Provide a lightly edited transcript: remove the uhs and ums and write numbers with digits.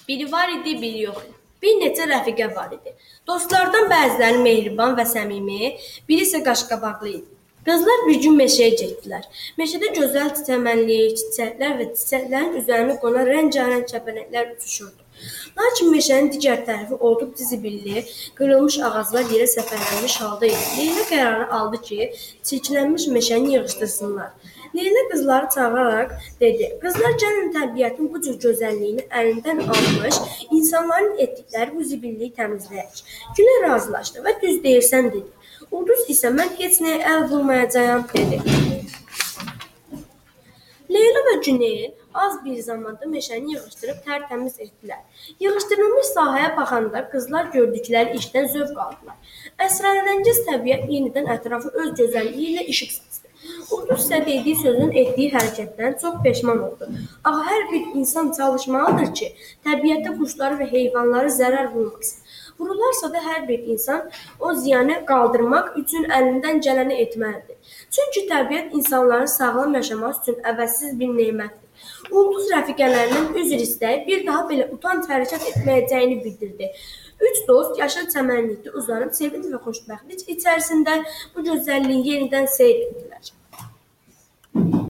Biri var idi, biri yox idi. Bir neçə rəfiqə var idi. Dostlardan bəziləri mehriban və səmimi, biri isə qaşqabaqlı idi. Qızlar bir gün meşəyə getdilər. Meşədə gözəl çəmənlik, çiçəklər və çiçəklərin üzərinə qonan rəngarəng kəpənəklər uçuşurdu. Lakin meşənin digər tərəfi olduqca zibilli, qırılmış ağaclar yerə səpələnmiş halda idi. Leyla qərarı aldı ki, çirklənmiş meşəni yığışdırsınlar. Leyla qızları çağıraraq dedi: "Qızlar, gəlin təbiətin bu cür gözəlliyini əlindən almış, insanların etdikləri bu zibilliyi təmizləyək." Gülə razılaşdı və düz deyirsən dedi. Ulduz isə mən heç nəyə əl vurmayacağam dedi. Leyla və Günel az bir zamanda meşəni yığışdırıb tərtəmiz etdilər. Yığışdırılmış sahəyə baxanda qızlar gördükləri işdən zövq aldılar. Əsrarəngiz təbiət yenidən ətrafı öz gözəlliyi ilə işıq saçdı. Ulduz isə dediyi sözün etdiyi hərəkətdən çox peşman oldu. Axı hər bir insan çalışmalıdır ki, təbiətdə quşları və heyvanları zərər vurmasın. Vurularsa da hər bir insan o ziyanı qaldırmaq üçün əlindən gələni etməlidir. Çünki təbiət insanların sağlam yaşamaq üçün əvəzsiz bir nemətdir. Ulduz rəfiqələrindən üzr istəyib bir daha belə utanc hərəkət etməyəcəyini bildirdi. Üç dost yaşıl çəmənlikdə uzanıb sevinc və xoşbəxtlik içərisində bu gözəlliyi yenidən seyr etdilər.